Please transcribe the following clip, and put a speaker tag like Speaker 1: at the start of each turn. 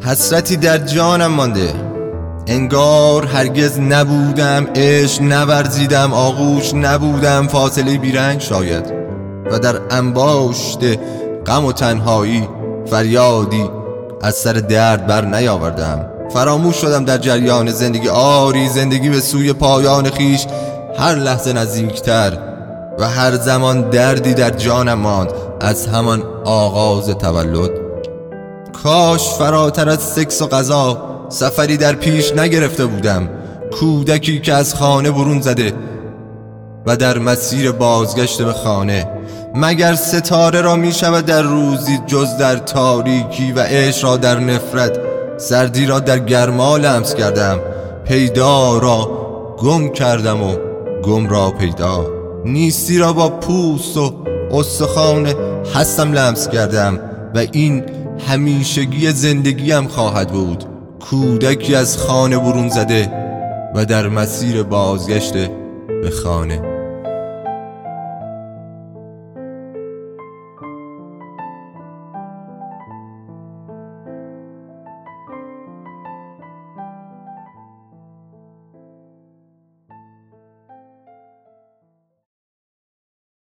Speaker 1: حسرتی در جانم مانده، انگار هرگز نبودم، عشق نورزیدم، آغوش نبودم، فاصله بیرنگ شاید، و در انباشت غم و تنهایی فریادی از سر درد بر نیاوردم. فراموش شدم در جریان زندگی، آری زندگی به سوی پایان خیش هر لحظه نزدیکتر، و هر زمان دردی در جانم ماند از همان آغاز تولد. کاش فراتر از سکس و غذا سفری در پیش نگرفته بودم، کودکی که از خانه برون زده و در مسیر بازگشت به خانه. مگر ستاره را می شود در روزی جز در تاریکی، و عشق را در نفرت، سردی را در گرما لمس کردم، پیدا را گم کردم و گم را پیدا، نیستی را با پوست و استخوان هستم لمس کردم، و این همیشگی زندگیم خواهد بود. کودکی از خانه برون زده و در مسیر بازگشت به خانه.